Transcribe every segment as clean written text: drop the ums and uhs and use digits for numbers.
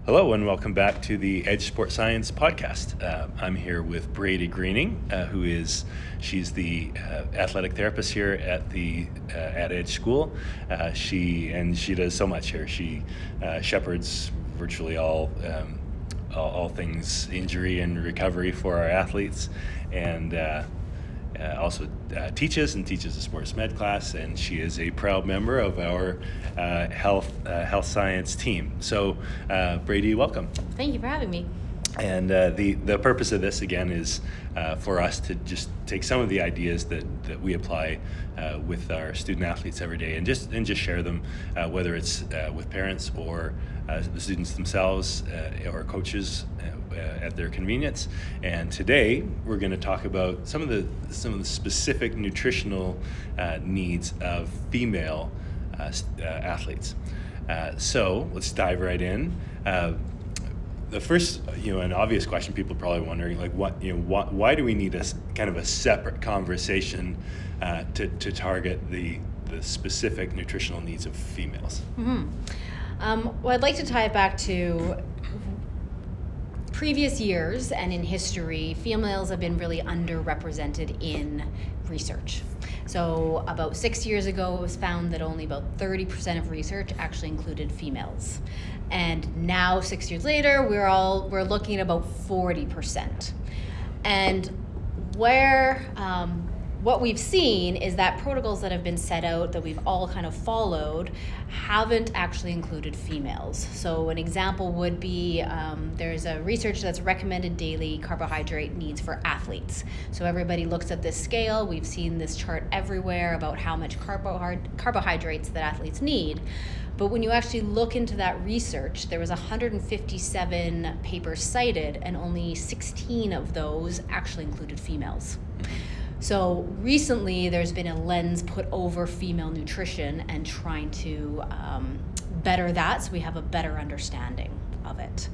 Hello and welcome back to the Edge Sport Science podcast. I'm here with Brady Greening, she's the athletic therapist here at Edge School. She does so much here. She shepherds virtually all things injury and recovery for our athletes, and also teaches a sports med class, and she is a proud member of our health science team. So Brady, welcome. Thank you for having me. And the purpose of this again is for us to just take some of the ideas that we apply with our student athletes every day and just share them, whether it's with parents or the students themselves or coaches at their convenience. And today we're going to talk about some of the specific nutritional needs of female athletes. So let's dive right in. The first, an obvious question people are probably wondering, like, why do we need a kind of a separate conversation to target the specific nutritional needs of females? Mm-hmm. Well, I'd like to tie it back to previous years, and in history, females have been really underrepresented in research. So about 6 years ago, it was found that only about 30% of research actually included females. And now, 6 years later, we're looking at about 40%. And what we've seen is that protocols that have been set out that we've all kind of followed haven't actually included females. So an example would be there's a research that's recommended daily carbohydrate needs for athletes. So everybody looks at this scale. We've seen this chart everywhere about how much carbohydrates that athletes need. But when you actually look into that research, there was 157 papers cited, and only 16 of those actually included females. So recently, there's been a lens put over female nutrition and trying to better that so we have a better understanding of it.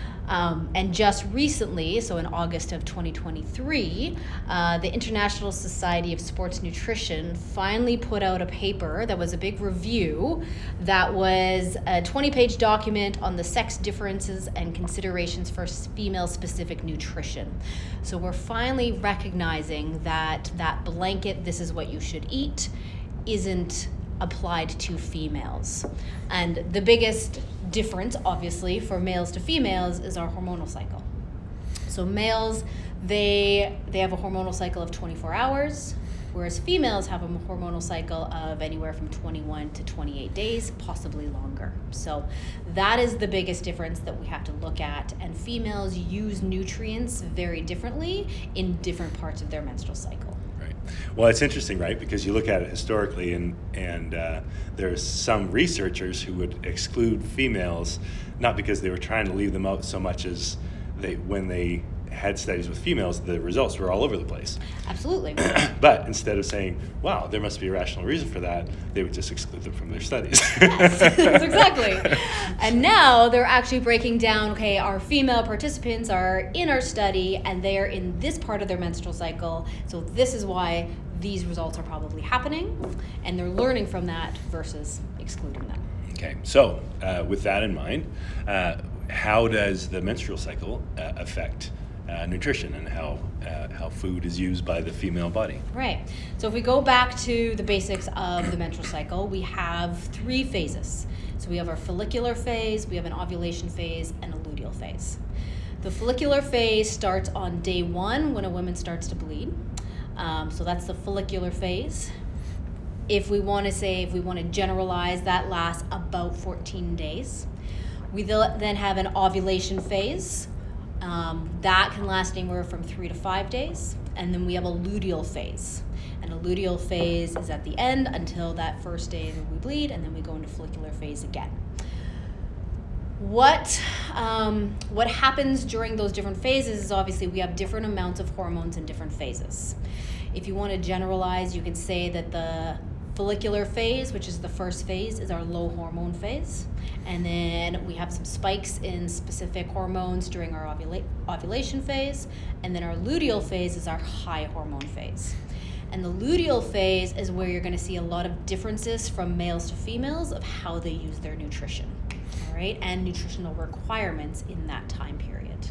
And just recently, so in August of 2023, the International Society of Sports Nutrition finally put out a paper that was a big review that was a 20-page document on the sex differences and considerations for female-specific nutrition. So we're finally recognizing that blanket, this is what you should eat, isn't applied to females. And the biggest difference, obviously, for males to females is our hormonal cycle. So males, they have a hormonal cycle of 24 hours, whereas females have a hormonal cycle of anywhere from 21 to 28 days, possibly longer. So that is the biggest difference that we have to look at. And females use nutrients very differently in different parts of their menstrual cycle. Well, it's interesting, right? Because you look at it historically, and there's some researchers who would exclude females, not because they were trying to leave them out so much as when they had studies with females, the results were all over the place. Absolutely. But instead of saying, wow, there must be a rational reason for that, they would just exclude them from their studies. Yes, exactly. And now they're actually breaking down, okay, our female participants are in our study and they're in this part of their menstrual cycle, so this is why these results are probably happening, and they're learning from that versus excluding them. Okay, so with that in mind, how does the menstrual cycle affect nutrition and how food is used by the female body? Right. So if we go back to the basics of the menstrual cycle, we have 3 phases. So we have our follicular phase, we have an ovulation phase, and a luteal phase. The follicular phase starts on day 1 when a woman starts to bleed. So that's the follicular phase. If we want to generalize, that lasts about 14 days. We then have an ovulation phase. That can last anywhere from 3 to 5 days. And then we have a luteal phase. And a luteal phase is at the end until that first day that we bleed, and then we go into follicular phase again. What happens during those different phases is obviously we have different amounts of hormones in different phases. If you want to generalize, you can say that the follicular phase, which is the first phase, is our low hormone phase. And then we have some spikes in specific hormones during our ovulation phase. And then our luteal phase is our high hormone phase. And the luteal phase is where you're going to see a lot of differences from males to females of how they use their nutrition. all right, and nutritional requirements in that time period.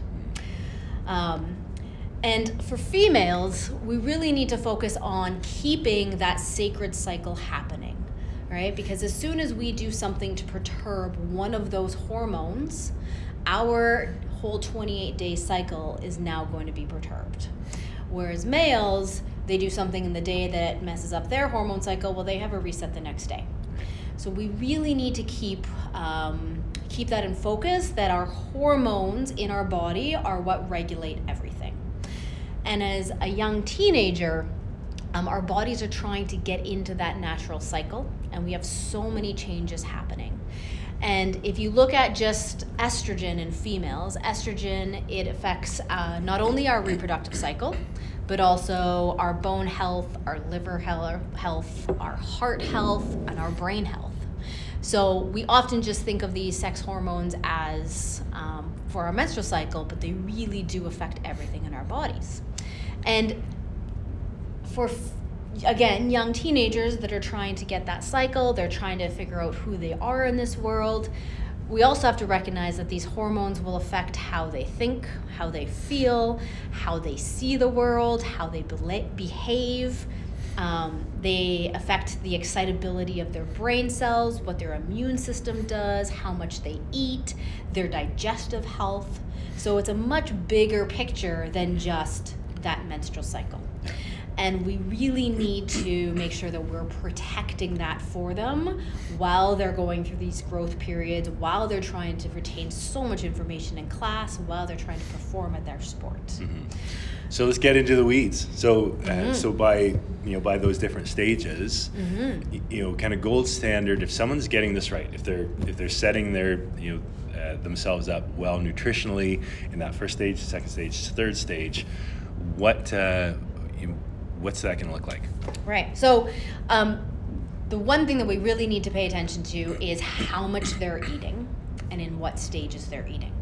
And for females, we really need to focus on keeping that sacred cycle happening, right? Because as soon as we do something to perturb one of those hormones, our whole 28-day cycle is now going to be perturbed. Whereas males, they do something in the day that messes up their hormone cycle, well, they have a reset the next day. So we really need to keep that in focus, that our hormones in our body are what regulate everything. And as a young teenager, our bodies are trying to get into that natural cycle, and we have so many changes happening. And if you look at just estrogen in females, estrogen, it affects not only our reproductive cycle, but also our bone health, our liver health, our heart health, and our brain health. So we often just think of these sex hormones as for our menstrual cycle, but they really do affect everything in our bodies. And for, again, young teenagers that are trying to get that cycle, they're trying to figure out who they are in this world, we also have to recognize that these hormones will affect how they think, how they feel, how they see the world, how they behave. They affect the excitability of their brain cells, what their immune system does, how much they eat, their digestive health. So it's a much bigger picture than just that menstrual cycle. And we really need to make sure that we're protecting that for them while they're going through these growth periods, while they're trying to retain so much information in class, while they're trying to perform at their sport. Mm-hmm. So let's get into the weeds. So, so by those different stages, kind of gold standard. If someone's getting this right, if they're setting their themselves up well nutritionally in that first stage, second stage, third stage, what's that going to look like? Right. So the one thing that we really need to pay attention to is how much they're eating and in what stages they're eating.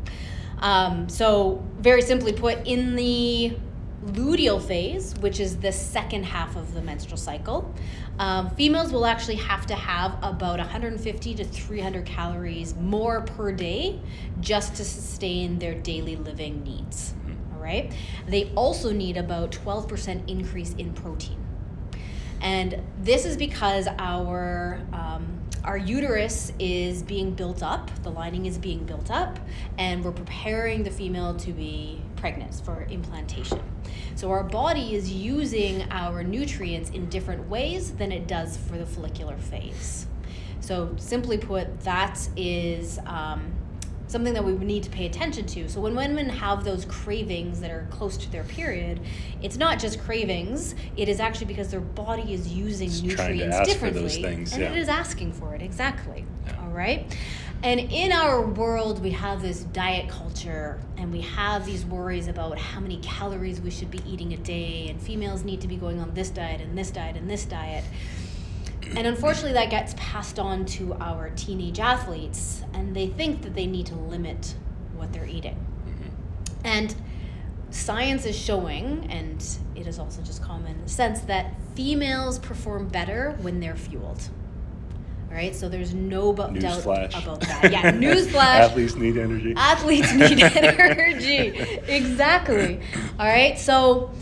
So very simply put, in the luteal phase, which is the second half of the menstrual cycle, females will actually have to have about 150 to 300 calories more per day just to sustain their daily living needs. Right? They also need about 12% increase in protein. And this is because our uterus is being built up, the lining is being built up, and we're preparing the female to be pregnant for implantation. So our body is using our nutrients in different ways than it does for the follicular phase. So simply put, that is something that we need to pay attention to. So when women have those cravings that are close to their period, it's not just cravings, it is actually because their body is using nutrients differently. Those things, and it is asking for it, exactly. Yeah. All right? And in our world, we have this diet culture, and we have these worries about how many calories we should be eating a day, and females need to be going on this diet and this diet and this diet. And unfortunately, that gets passed on to our teenage athletes, and they think that they need to limit what they're eating. Mm-hmm. And science is showing, and it is also just common sense, that females perform better when they're fueled. All right, so there's no doubt about that. Yeah, newsflash. Athletes need energy. Athletes need energy. Exactly. All right, so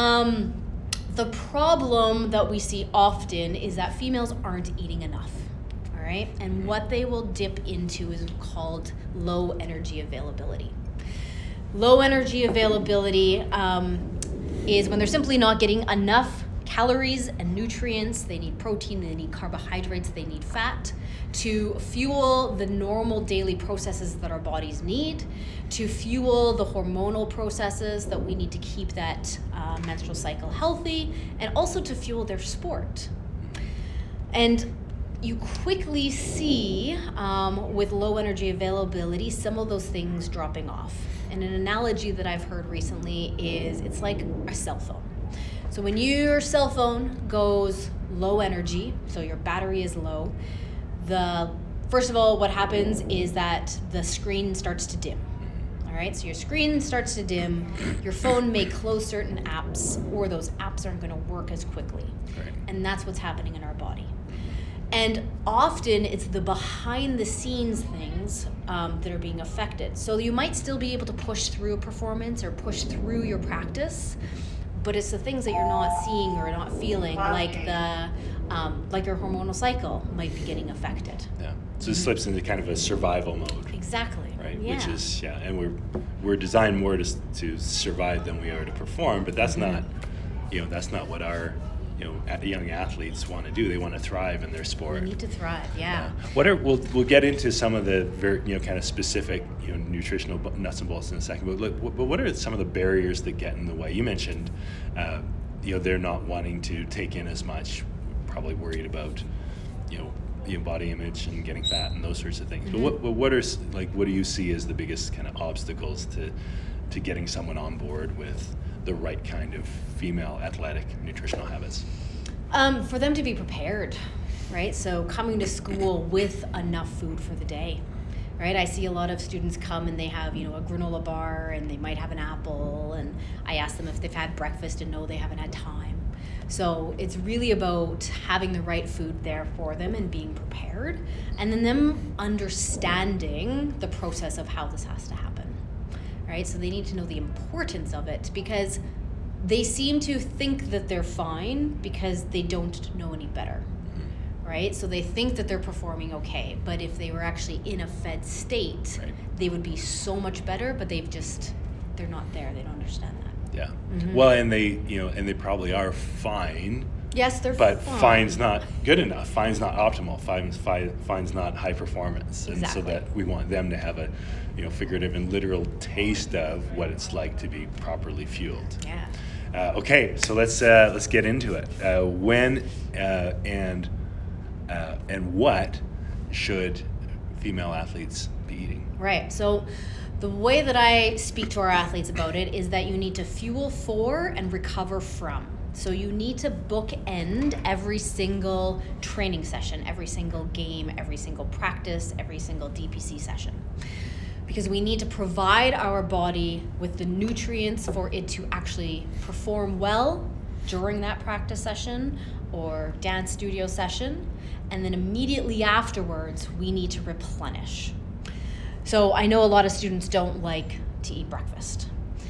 the problem that we see often is that females aren't eating enough, all right? And what they will dip into is called low energy availability. Low energy availability is when they're simply not getting enough calories and nutrients. They need protein, they need carbohydrates, they need fat to fuel the normal daily processes that our bodies need, to fuel the hormonal processes that we need to keep that menstrual cycle healthy, and also to fuel their sport. And you quickly see with low energy availability some of those things dropping off. And an analogy that I've heard recently is it's like a cell phone. So when your cell phone goes low energy, so your battery is low, first of all, what happens is that the screen starts to dim. All right, so your screen starts to dim, your phone may close certain apps, or those apps aren't going to work as quickly. Right. And that's what's happening in our body. And often it's the behind the scenes things that are being affected. So you might still be able to push through a performance or push through your practice, but it's the things that you're not seeing or not feeling, like your hormonal cycle might be getting affected. Yeah. So it slips into kind of a survival mode. Exactly. Right. Yeah. Which is and we're designed more to survive than we are to perform, but that's not that's not what our young athletes want to do. They want to thrive in their sport. We need to thrive. Yeah. We'll get into some of the very kind of specific nutritional nuts and bolts in a second. But what are some of the barriers that get in the way? You mentioned they're not wanting to take in as much, probably worried about body image and getting fat and those sorts of things. But what do you see as the biggest kind of obstacles to getting someone on board with the right kind of female athletic nutritional habits? For them to be prepared, right? So coming to school with enough food for the day, right? I see a lot of students come and they have, a granola bar and they might have an apple, and I ask them if they've had breakfast and no, they haven't had time. So it's really about having the right food there for them and being prepared, and then them understanding the process of how this has to happen. Right? So they need to know the importance of it, because they seem to think that they're fine because they don't know any better, right? So they think that they're performing okay, but if they were actually in a fed state, they would be so much better, but they're not there. They don't understand that. Yeah. Well, and they probably are fine. Yes, they're but fine. Fine's not good enough. Fine's not optimal. Fine's not high performance. And exactly. So that we want them to have a figurative and literal taste of what it's like to be properly fueled. Yeah. Okay, so let's get into it. When and what should female athletes be eating? Right. So the way that I speak to our athletes about it is that you need to fuel for and recover from. So you need to bookend every single training session, every single game, every single practice, every single DPC session. Because we need to provide our body with the nutrients for it to actually perform well during that practice session or dance studio session. And then immediately afterwards, we need to replenish. So I know a lot of students don't like to eat breakfast.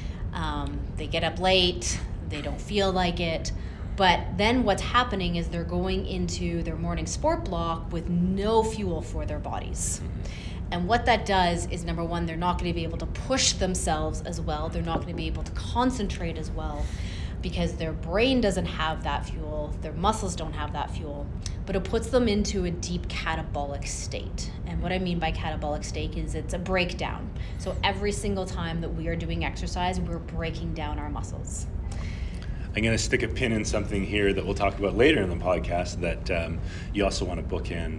They get up late, they don't feel like it, but then what's happening is they're going into their morning sport block with no fuel for their bodies. And what that does is, number one, they're not going to be able to push themselves as well. They're not going to be able to concentrate as well because their brain doesn't have that fuel, their muscles don't have that fuel, but it puts them into a deep catabolic state. And what I mean by catabolic state is it's a breakdown. So every single time that we are doing exercise, we're breaking down our muscles. I'm going to stick a pin in something here that we'll talk about later in the podcast, that you also want to bookend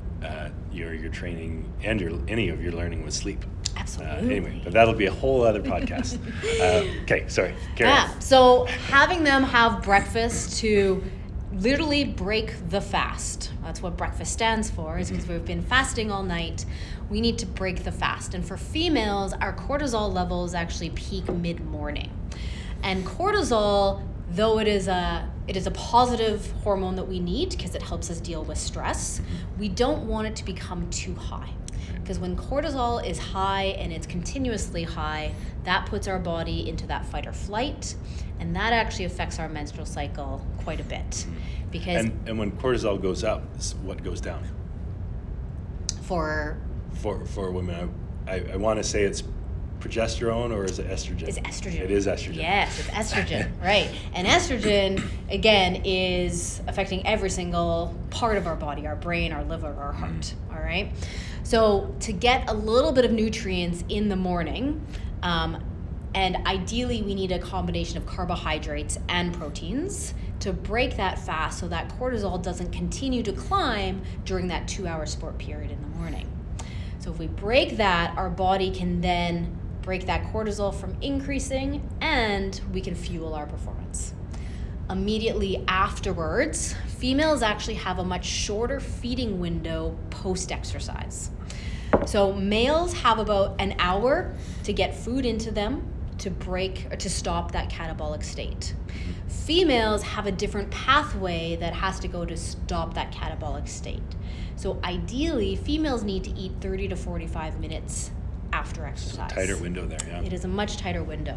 your training and any of your learning with sleep. Absolutely. Anyway, but that'll be a whole other podcast. Okay, sorry. Carry on. So having them have breakfast to literally break the fast. That's what breakfast stands for, is because we've been fasting all night. We need to break the fast. And for females, our cortisol levels actually peak mid-morning. And cortisol, though it is a positive hormone that we need because it helps us deal with stress, we don't want it to become too high. Because when cortisol is high and it's continuously high, that puts our body into that fight or flight, and that actually affects our menstrual cycle quite a bit. Because and when cortisol goes up, what goes down? For women, I want to say it's progesterone, or is it estrogen? It's estrogen. It is estrogen. Yes, it's estrogen, right. And estrogen, again, is affecting every single part of our body, our brain, our liver, our heart, all right? So to get a little bit of nutrients in the morning, and ideally we need a combination of carbohydrates and proteins to break that fast so that cortisol doesn't continue to climb during that 2-hour sport period in the morning. So if we break that, our body can then break that cortisol from increasing, and we can fuel our performance. Immediately afterwards, females actually have a much shorter feeding window post-exercise. So males have about an hour to get food into them to break or to stop that catabolic state. Females have a different pathway that has to go to stop that catabolic state. So ideally, females need to eat 30 to 45 minutes after exercise. Tighter window there, yeah. It is a much tighter window.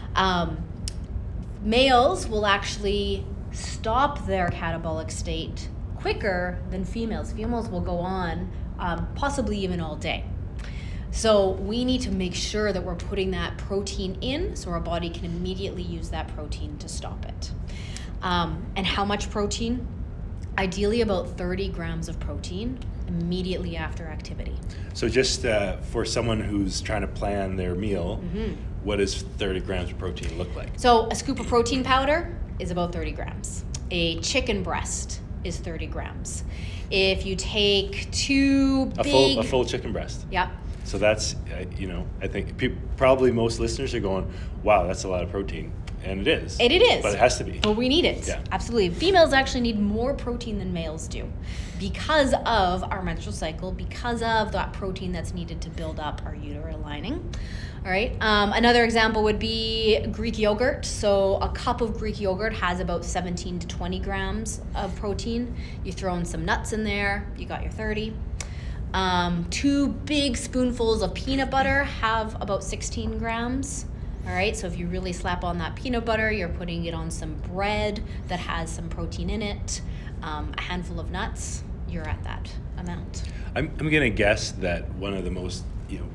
Males will actually stop their catabolic state quicker than females. Females will go on possibly even all day. So we need to make sure that we're putting that protein in so our body can immediately use that protein to stop it. And how much protein? Ideally about 30 grams of protein immediately after activity. So just for someone who's trying to plan their meal, what does 30 grams of protein look like? So a scoop of protein powder is about 30 grams. A chicken breast is 30 grams. If you take a full chicken breast. Yeah. So that's, I think probably most listeners are going, wow, that's a lot of protein. And it is. It is. But it has to be. But we need it. Yeah. Absolutely. Females actually need more protein than males do because of our menstrual cycle, because of that protein that's needed to build up our uterine lining. All right. Another example would be Greek yogurt. So a cup of Greek yogurt has about 17 to 20 grams of protein. You throw in some nuts in there, you got your 30. 2 big spoonfuls of peanut butter have about 16 grams. All right, so if you really slap on that peanut butter, you're putting it on some bread that has some protein in it, a handful of nuts, you're at that amount. I'm going to guess that one of the most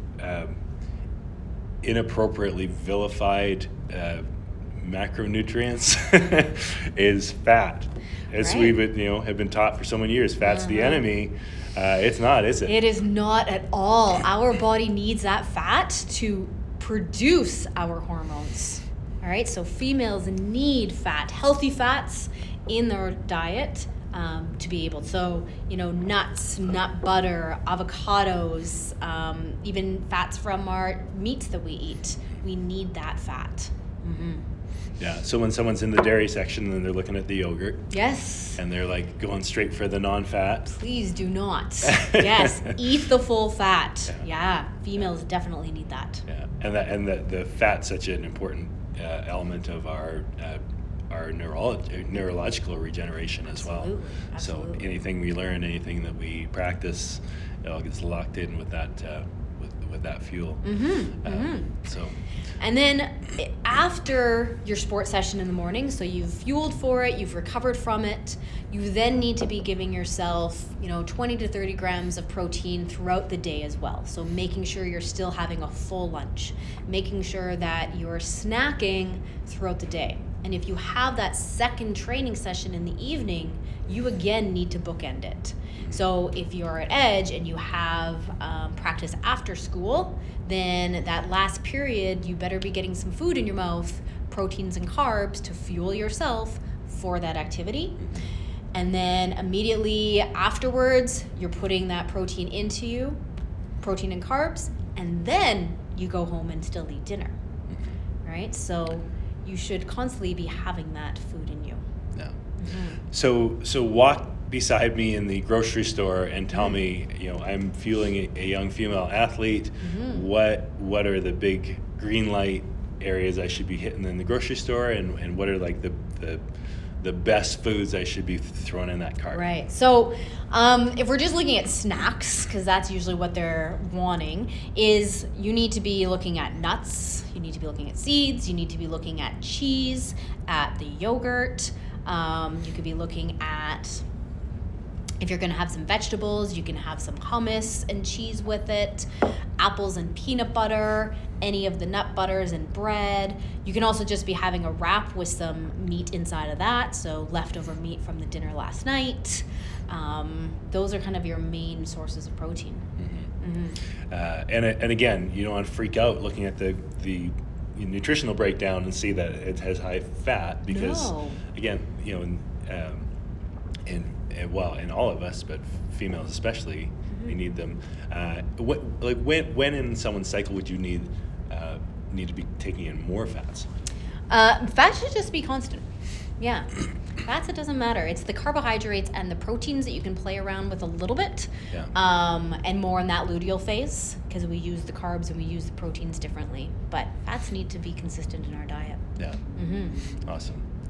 inappropriately vilified macronutrients is fat. As Right. we have been taught for so many years, fat's the enemy. It's not, is it? It is not at all. Our body needs that fat to produce our hormones. All right, so females need fat, healthy fats in their diet to be able. So, nuts, nut butter, avocados, even fats from our meats that we eat. We need that fat. Mm-hmm. Yeah, so when someone's in the dairy section and they're looking at the yogurt. Yes. And they're like going straight for the non-fat. Please do not. Yes, eat the full fat. Yeah, females definitely need that. Yeah, and the fat's such an important element of our neurological regeneration as well. Absolutely. So anything we learn, anything that we practice, it all gets locked in with that with that fuel. So. And then after your sports session in the morning, so you've fueled for it, you've recovered from it, you then need to be giving yourself, 20 to 30 grams of protein throughout the day as well. So making sure you're still having a full lunch, making sure that you're snacking throughout the day. And if you have that second training session in the evening, you again need to bookend it. So if you're at Edge and you have practice after school, then that last period, you better be getting some food in your mouth, proteins and carbs to fuel yourself for that activity. And then immediately afterwards, you're putting that protein into you, protein and carbs, and then you go home and still eat dinner, right? So you should constantly be having that food in you. Yeah. So walk beside me in the grocery store and tell me, I'm fueling a young female athlete. What are the big green light areas I should be hitting in the grocery store, and what are like the best foods I should be throwing in that cart? Right. So if we're just looking at snacks, because that's usually what they're wanting, is you need to be looking at nuts, you need to be looking at seeds, you need to be looking at cheese, at the yogurt. You could be looking at, if you're going to have some vegetables, you can have some hummus and cheese with it, apples and peanut butter, any of the nut butters and bread. You can also just be having a wrap with some meat inside of that, so leftover meat from the dinner last night. Those are kind of your main sources of protein. And again, you don't want to freak out looking at the nutritional breakdown and see that it has high fat, because again, in all of us, but females especially, they need them. When in someone's cycle would you need to be taking in more fats? Fat should just be constant. Yeah. Fats, it doesn't matter. It's the carbohydrates and the proteins that you can play around with a little bit, and more in that luteal phase, because we use the carbs and we use the proteins differently. But fats need to be consistent in our diet. Yeah. Awesome.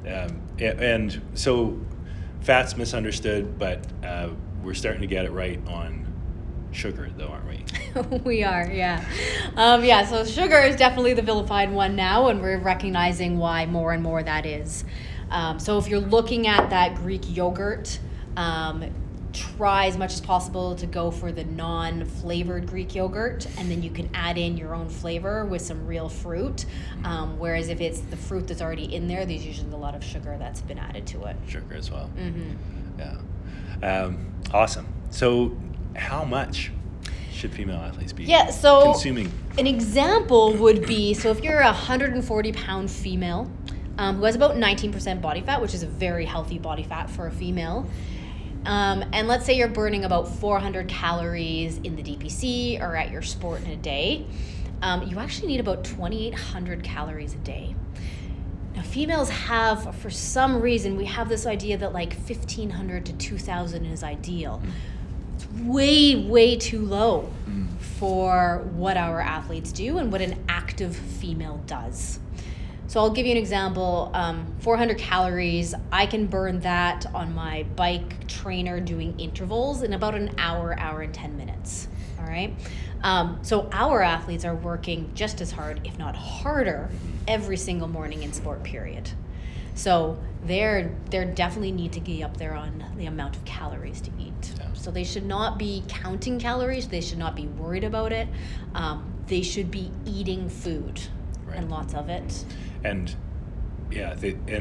And so fat's misunderstood, but we're starting to get it right on sugar, though, aren't we? We are, yeah. So sugar is definitely the vilified one now, and we're recognizing why more and more that is. So if you're looking at that Greek yogurt, try as much as possible to go for the non-flavored Greek yogurt, and then you can add in your own flavor with some real fruit. Whereas if it's the fruit that's already in there, there's usually a lot of sugar that's been added to it. Sugar as well. Mm-hmm. Yeah. Awesome. So how much should female athletes be consuming? An example would be, so if you're a 140-pound female who has about 19% body fat, which is a very healthy body fat for a female, and let's say you're burning about 400 calories in the DPC or at your sport in a day, you actually need about 2,800 calories a day. Now, females have, for some reason, we have this idea that like 1,500 to 2,000 is ideal. It's way, way too low for what our athletes do and what an active female does. So I'll give you an example. 400 calories, I can burn that on my bike trainer doing intervals in about an hour and 10 minutes. All right. So our athletes are working just as hard, if not harder, every single morning in sport period. So they're definitely need to get up there on the amount of calories to eat. Yeah. So they should not be counting calories. They should not be worried about it. They should be eating food, right, and lots of it. And yeah,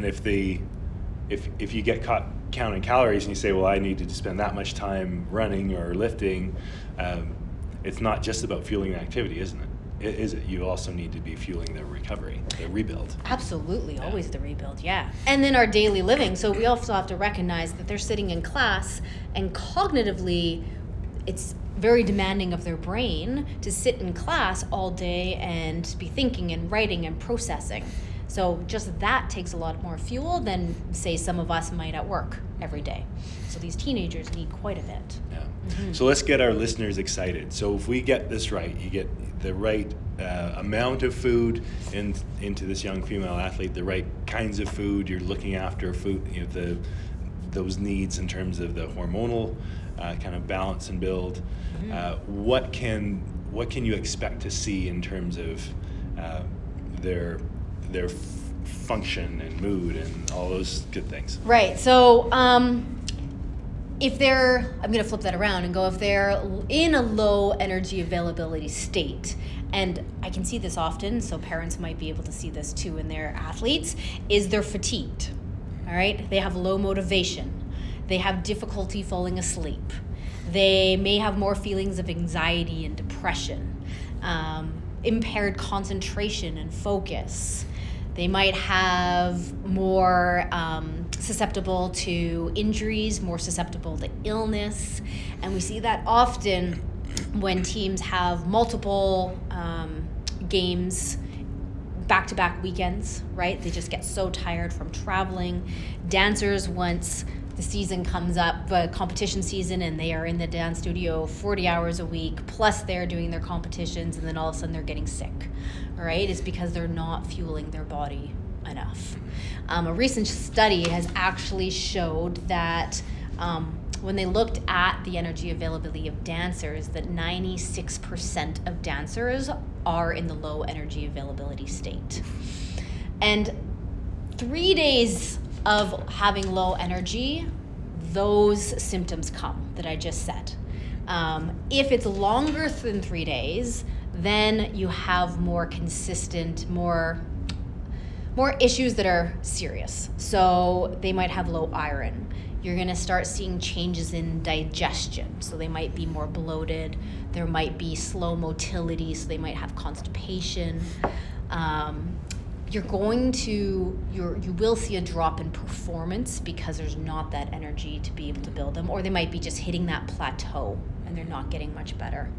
if you get caught counting calories and you say, well, I need to spend that much time running or lifting, it's not just about fueling the activity, isn't it? Is it? You also need to be fueling the recovery, the rebuild. Absolutely, yeah. Always the rebuild, yeah. And then our daily living. So we also have to recognize that they're sitting in class, and cognitively, it's very demanding of their brain to sit in class all day and be thinking and writing and processing. So just that takes a lot more fuel than, say, some of us might at work every day. So these teenagers need quite a bit. Yeah. Mm-hmm. So let's get our listeners excited. So if we get this right, you get the right amount of food into this young female athlete, the right kinds of food, you're looking after food, those needs in terms of the hormonal kind of balance and build. Mm-hmm. What can you expect to see in terms of their function and mood and all those good things? Right. So if they're, I'm going to flip that around and go, if they're in a low energy availability state, and I can see this often, so parents might be able to see this too in their athletes, is they're fatigued. All right. They have low motivation. They have difficulty falling asleep. They may have more feelings of anxiety and depression, impaired concentration and focus. They might have more susceptible to injuries, more susceptible to illness. And we see that often when teams have multiple games, back-to-back weekends, right? They just get so tired from traveling. Dancers, once the season comes up, competition season, and they are in the dance studio 40 hours a week, plus they're doing their competitions, and then all of a sudden they're getting sick, all right? It's because they're not fueling their body enough. A recent study has actually showed that when they looked at the energy availability of dancers, that 96% of dancers are in the low energy availability state. And 3 days of having low energy, those symptoms come that I just said. If it's longer than 3 days, then you have more consistent, more issues that are serious. So they might have low iron. You're going to start seeing changes in digestion. So they might be more bloated. There might be slow motility, so they might have constipation. You will see a drop in performance because there's not that energy to be able to build them, or they might be just hitting that plateau and they're not getting much better.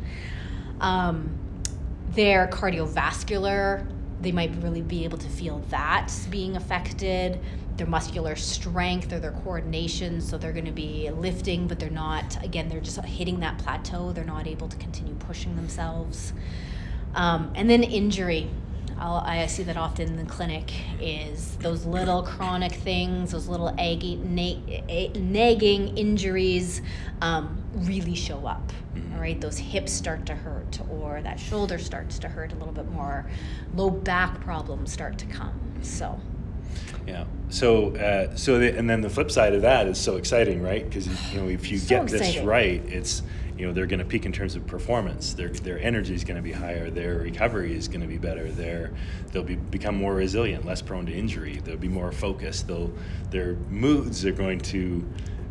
Their cardiovascular, they might really be able to feel that being affected. Their muscular strength or their coordination, so they're going to be lifting, but they're not, again, they're just hitting that plateau. They're not able to continue pushing themselves. And then injury. I see that often in the clinic, is those little chronic things, those little nagging injuries really show up. All right, those hips start to hurt, or that shoulder starts to hurt a little bit more. Low back problems start to come. So. Yeah. So, and then the flip side of that is so exciting, right? Because if you get this right, it's they're going to peak in terms of performance. Their energy is going to be higher. Their recovery is going to be better. They'll become more resilient, less prone to injury. They'll be more focused. Their moods are going to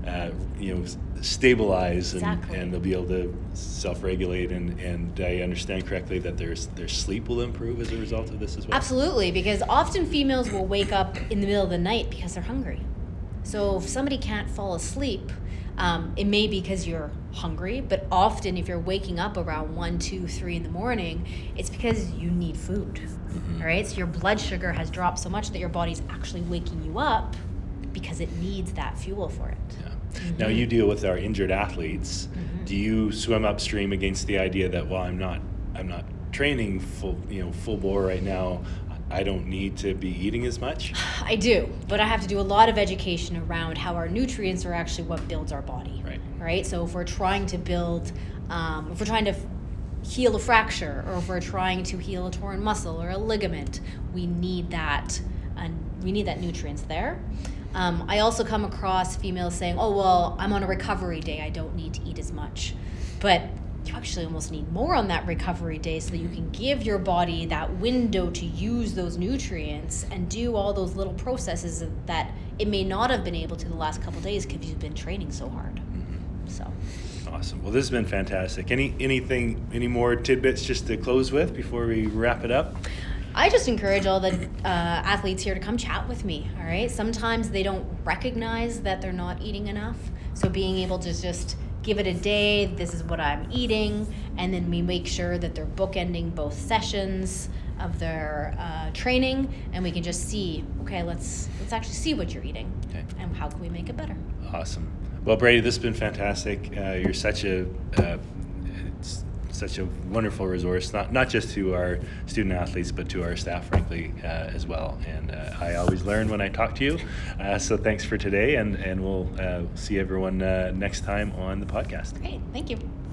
stabilize, and they'll be able to self-regulate, and I understand correctly that their sleep will improve as a result of this as well? Absolutely, because often females will wake up in the middle of the night because they're hungry. So if somebody can't fall asleep, it may be because you're hungry, but often if you're waking up around 1, 2, 3 in the morning, it's because you need food, right? So your blood sugar has dropped so much that your body's actually waking you up because it needs that fuel for it. Yeah. Now you deal with our injured athletes. Do you swim upstream against the idea that, well, I'm not training full bore right now, I don't need to be eating as much? I do, but I have to do a lot of education around how our nutrients are actually what builds our body. Right? So if we're trying to build, if we're trying to heal a fracture, or if we're trying to heal a torn muscle or a ligament, we need that, and we need that nutrients there. I also come across females saying, oh, well, I'm on a recovery day, I don't need to eat as much. But you actually almost need more on that recovery day so that you can give your body that window to use those nutrients and do all those little processes that it may not have been able to the last couple of days because you've been training so hard. So. Awesome. Well, this has been fantastic. Any more tidbits just to close with before we wrap it up? I just encourage all the athletes here to come chat with me, all right? Sometimes they don't recognize that they're not eating enough, so being able to just give it a day, this is what I'm eating, and then we make sure that they're bookending both sessions of their training, and we can just see, okay, let's actually see what you're eating, and how can we make it better. Awesome. Well, Brady, this has been fantastic. You're such a wonderful resource, not just to our student athletes, but to our staff, frankly, as well. And I always learn when I talk to you. So thanks for today, and we'll see everyone next time on the podcast. Great. Thank you.